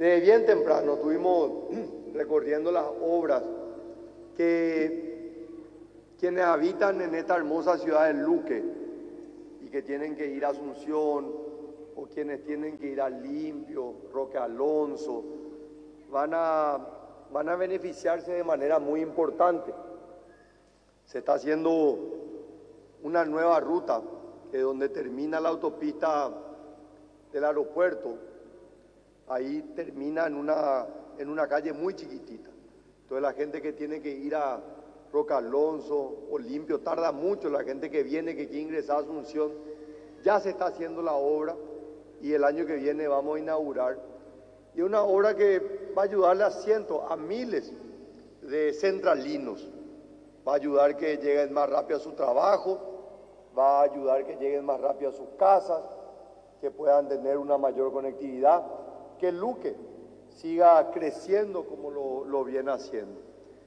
Desde bien temprano estuvimos recorriendo las obras que quienes habitan en esta hermosa ciudad de Luque y que tienen que ir a Asunción o quienes tienen que ir a Limpio, Roque Alonso, van a beneficiarse de manera muy importante. Se está haciendo una nueva ruta que donde termina la autopista del aeropuerto, ahí termina en una calle muy chiquitita. Entonces la gente que tiene que ir a Roque Alonso o Limpio tarda mucho, la gente que viene, que quiere ingresar a Asunción, ya se está haciendo la obra y el año que viene vamos a inaugurar. Y una obra que va a ayudarle a cientos, a miles de centralinos. Va a ayudar que lleguen más rápido a su trabajo, va a ayudar que lleguen más rápido a sus casas, que puedan tener una mayor conectividad, que Luque siga creciendo como lo viene haciendo.